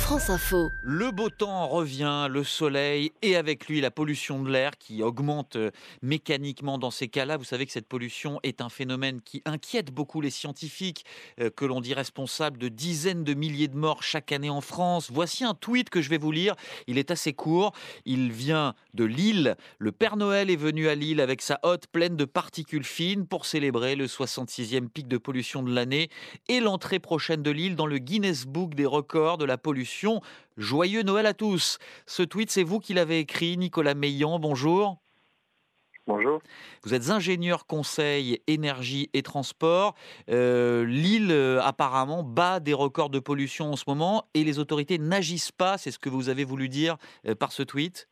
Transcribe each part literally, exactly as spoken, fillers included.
France Info. Le beau temps revient, le soleil et avec lui la pollution de l'air qui augmente euh, mécaniquement dans ces cas-là. Vous savez que cette pollution est un phénomène qui inquiète beaucoup les scientifiques, euh, que l'on dit responsable de dizaines de milliers de morts chaque année en France. Voici un tweet que je vais vous lire. Il est assez court. Il vient de Lille. Le Père Noël est venu à Lille avec sa hotte pleine de particules fines pour célébrer le soixante-sixième pic de pollution de l'année et l'entrée prochaine de Lille dans le Guinness Book des records de la pollution. Joyeux Noël à tous. Ce tweet, c'est vous qui l'avez écrit, Nicolas Meillan, bonjour. Bonjour. Vous êtes ingénieur conseil énergie et transport. Euh, Lille, euh, apparemment, bat des records de pollution en ce moment et les autorités n'agissent pas. C'est ce que vous avez voulu dire euh, par ce tweet?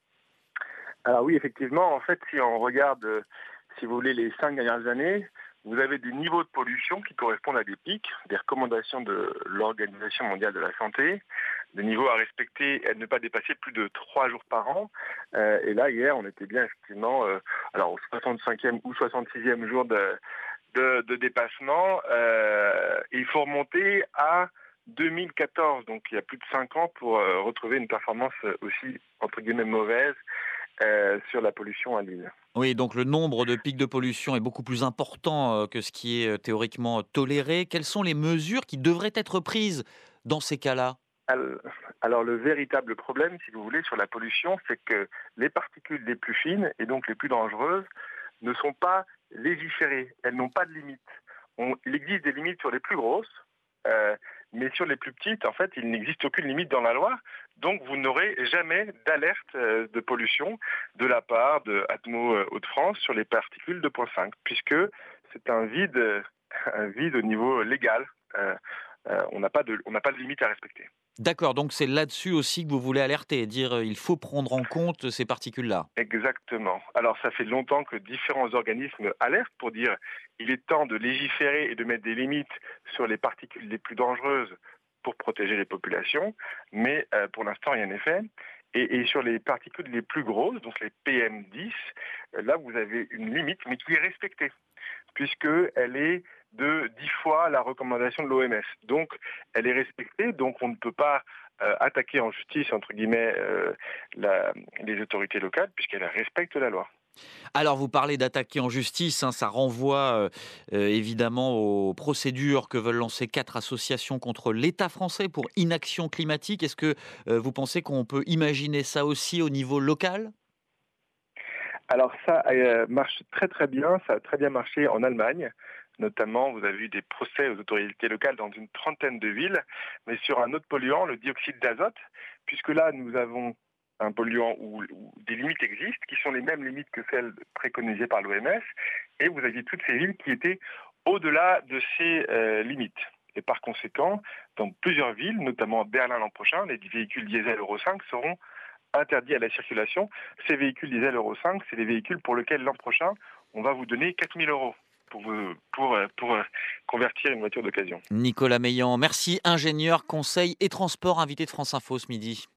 Alors oui, effectivement, en fait, si on regarde, euh, si vous voulez, les cinq dernières années, vous avez des niveaux de pollution qui correspondent à des pics, des recommandations de l'Organisation mondiale de la santé, des niveaux à respecter et à ne pas dépasser plus de trois jours par an. Euh, et là, hier, on était bien effectivement euh, alors au soixante-cinquième ou soixante-sixième jour de, de, de dépassement. Euh, et il faut remonter à deux mille quatorze, donc il y a plus de cinq ans, pour euh, retrouver une performance aussi, entre guillemets, mauvaise euh, sur la pollution à Lille. Oui, donc le nombre de pics de pollution est beaucoup plus important euh, que ce qui est euh, théoriquement toléré. Quelles sont les mesures qui devraient être prises dans ces cas-là? Al- Alors le véritable problème, si vous voulez, sur la pollution, c'est que les particules les plus fines et donc les plus dangereuses ne sont pas légiférées. Elles n'ont pas de limite. On- il existe des limites sur les plus grosses, euh, mais sur les plus petites, en fait, il n'existe aucune limite dans la loi. Donc vous n'aurez jamais d'alerte euh, de pollution de la part de Atmo euh, Hauts-de-France sur les particules deux virgule cinq, puisque c'est un vide, euh, un vide au niveau légal. Euh, euh, on n'a pas de, on n'a pas de limite à respecter. D'accord, donc c'est là-dessus aussi que vous voulez alerter, dire euh, il faut prendre en compte ces particules-là. Exactement. Alors ça fait longtemps que différents organismes alertent pour dire il est temps de légiférer et de mettre des limites sur les particules les plus dangereuses pour protéger les populations, mais euh, pour l'instant rien n'est fait. Et, et sur les particules les plus grosses, donc les P M dix, euh, là vous avez une limite, mais qui est respectée, puisqu'elle est de dix fois la recommandation de l'O M S. Donc elle est respectée, donc on ne peut pas euh, attaquer en justice, entre guillemets, euh, la- les autorités locales, puisqu'elles respectent la loi. Alors vous parlez d'attaquer en justice, hein, ça renvoie euh, euh, évidemment aux procédures que veulent lancer quatre associations contre l'État français pour inaction climatique. Est-ce que euh, vous pensez qu'on peut imaginer ça aussi au niveau local? Alors ça euh, marche très très bien, ça a très bien marché en Allemagne. Notamment, vous avez eu des procès aux autorités locales dans une trentaine de villes, mais sur un autre polluant, le dioxyde d'azote, puisque là, nous avons un polluant où, où des limites existent, qui sont les mêmes limites que celles préconisées par l'O M S, et vous aviez toutes ces villes qui étaient au-delà de ces euh, limites. Et par conséquent, dans plusieurs villes, notamment Berlin l'an prochain, les véhicules diesel Euro cinq seront interdits à la circulation. Ces véhicules diesel Euro cinq, c'est les véhicules pour lesquels l'an prochain, on va vous donner quatre mille euros pour, vous, pour, euh, pour euh, convertir une voiture d'occasion. Nicolas Meillan, merci, ingénieur, conseil et transport, invité de France Info ce midi.